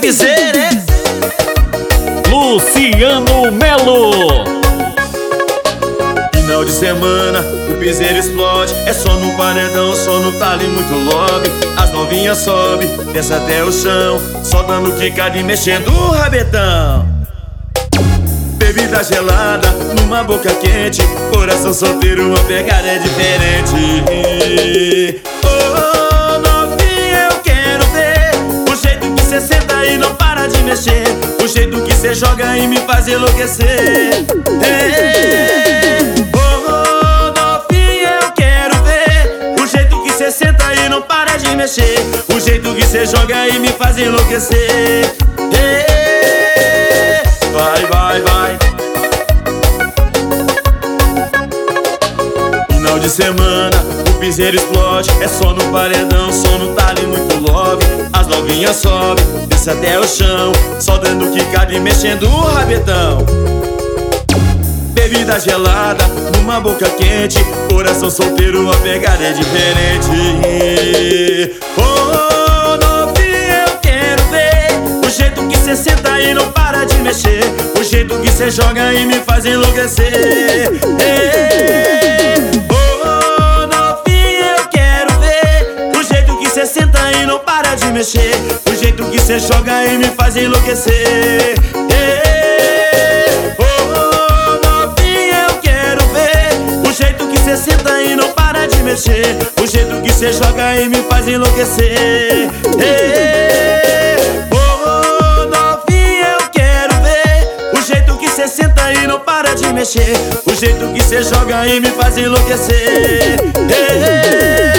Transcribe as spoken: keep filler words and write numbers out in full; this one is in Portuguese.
piseira, hein? Luciano Melo. Final de semana, o piseiro explode. É só no paredão, só no talo e muito lobby. As novinhas sobe, desce até o chão, só dando quicada e mexendo o rabetão. Bebida gelada, numa boca quente, coração solteiro, uma pegada é diferente. Oh, novinha, eu quero ver o jeito que cê senta e não para de mexer, o jeito que cê joga e me faz enlouquecer. Hey, oh, novinha, eu quero ver o jeito que cê senta e não para de mexer, o jeito que cê joga e me faz enlouquecer. Hey, vai, vai, vai. Final de semana, o piseiro explode. É só no paredão, só no talo e muito love. As novinhas sobem, desce até o chão, só dando quicada e mexendo o rabetão. Bebida gelada, numa boca quente, coração solteiro, a pegada é diferente. Oh, novinha, eu quero ver o jeito que cê senta e não para de mexer, o jeito que cê joga e me faz enlouquecer. Hey, oh, novinha, eu quero ver o jeito que cê senta e não para de mexer, o jeito que cê joga e me faz enlouquecer. Hey, oh, novinha, eu quero ver o jeito que cê senta e não para de mexer, o jeito que cê joga e me faz enlouquecer. Hey, oh, novinha, eu quero ver o jeito que cê senta e não para de mexer, o jeito que cê joga e me faz enlouquecer. Hey,